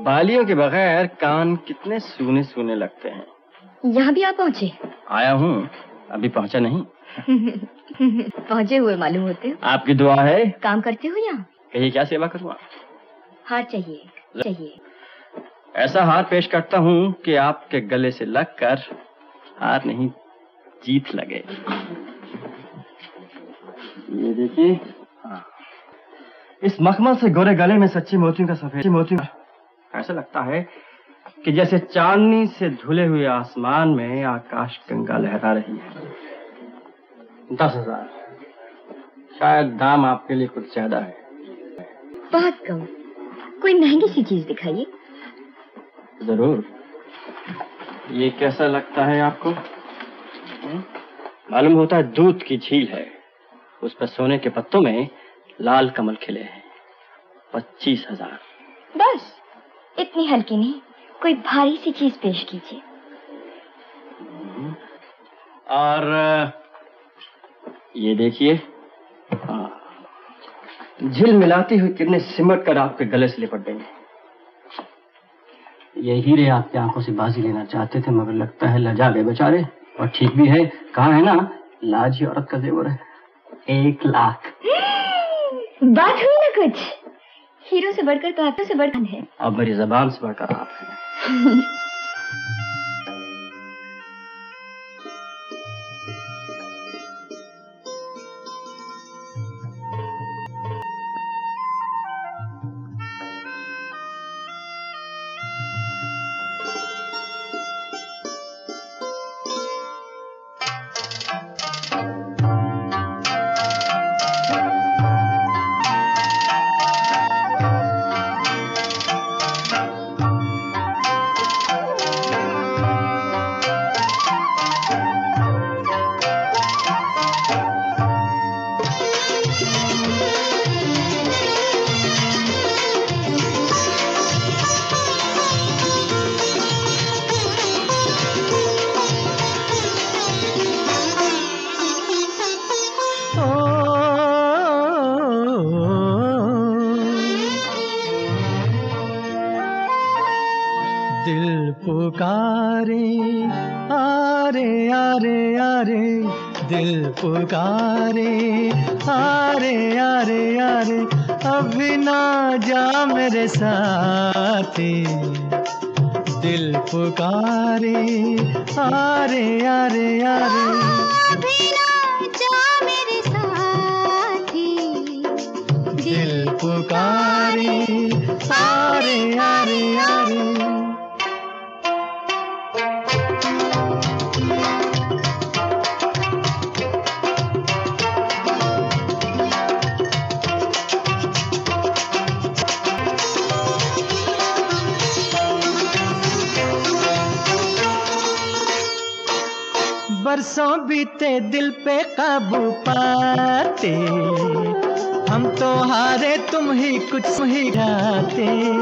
बालियों के बगैर कान कितने सूने सूने लगते हैं। यहाँ भी आप पहुँचे? आया हूँ, अभी पहुँचा नहीं। पहुँचे हुए मालूम होते हो। आपकी दुआ है। काम करते हो यहाँ? कहिए क्या सेवा करूँ? हार चाहिए। ऐसा हार पेश करता हूँ कि आपके गले से लगकर हार नहीं जीत लगे। ये देखिए, हाँ। इस मखमल से गोरे गले में सच्ची मोतियों का सफेद मोतियों, ऐसा लगता है कि जैसे चांदनी से धुले हुए आसमान में आकाश गंगा लहरा रही है। 10,000 शायद दाम आपके लिए कुछ ज्यादा है। बहुत कम, कोई महंगी सी चीज दिखाइए। जरूर। ये कैसा लगता है आपको? मालूम होता है दूध की झील है, उस पर सोने के पत्तों में लाल कमल खिले हैं। 25,000। बस इतनी हल्की नहीं, कोई भारी सी चीज पेश कीजिए। और ये देखिए, झिल मिलाती हुई किरणें सिमट कर आपके गले से लिपट गई। ये हीरे आपकी आंखों से बाजी लेना चाहते थे, मगर लगता है लजा गए बेचारे। और ठीक भी है, कहा है ना, लाज ही औरत का जेवर है। 1 लाख। बात हुई ना कुछ। हीरो से बढ़कर तो आपसे बढ़कर है। अब मेरी जबान से बढ़कर आप हैं। दिल पुकारे आरे आरे आरे, दिल पुकारे आरे आरे आरे, अभी ना जा मेरे साथी। दिल पुकारे आरे आरे आरे, अभी ना जा मेरे साथी। दिल पुकारे आरे आरे आरे। बरसों बीते दिल पे काबू पाते, हम तो हारे तुम ही कुछ ही गाते।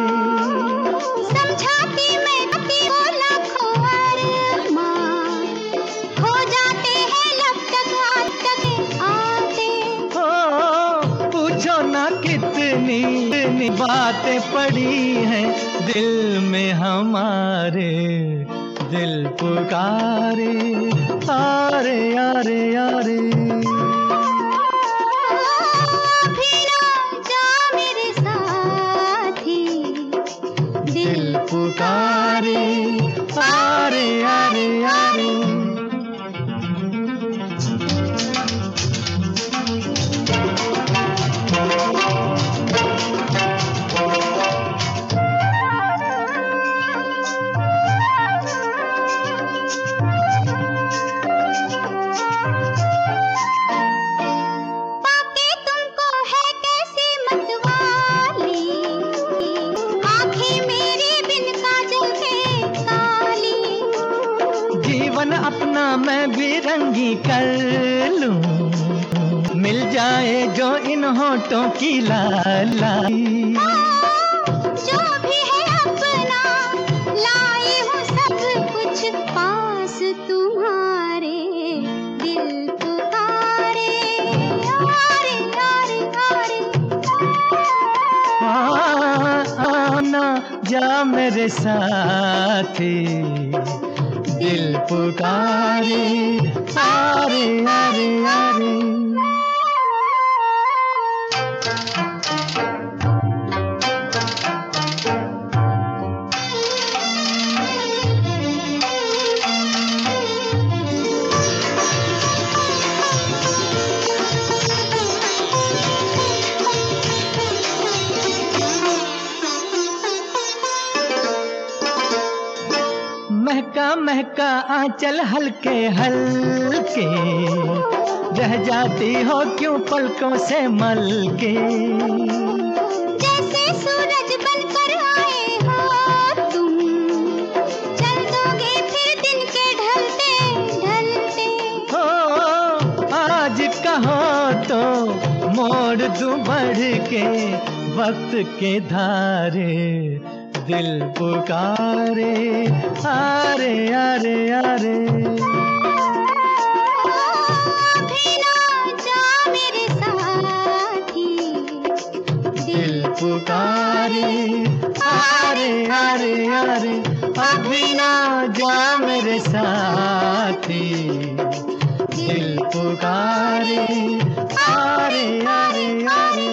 समझाती मैं को लाखों अरमान, हो जाते हैं लब तक हाथ तक आते। हो पूछो ना कितनी बातें पड़ी हैं दिल में हमारे। दिल पुकारे आरे आरे आरे, अभी ना जा मेरे साथी। दिल पुकारे आरे आरे आरे। अपना मैं भी रंगी कर लूं, मिल जाए जो इन होठों की लाली। जो भी है अपना लाई हूँ सब कुछ पास तुम्हारे। दिल पुकारे आरे आरे आरे, आना जा मेरे साथी, दिल पुकारे आरे आरे आरे। महका महका आंचल हल्के हल्के, रह जाती हो क्यों पलकों से मलके। जैसे सूरज बनकर आए हो तुम, चल दोगे फिर दिन के ढलते ढलते। हो आज कहो तो मोड़ दूं बढ़ के वक्त के धारे, दिल पुकारे आरे आरे आरे। अभी ना जा मेरे साथी, दिल पुकारे आरे आरे आरे। अभी ना जा मेरे साथी, दिल पुकारे आरे आरे आरे।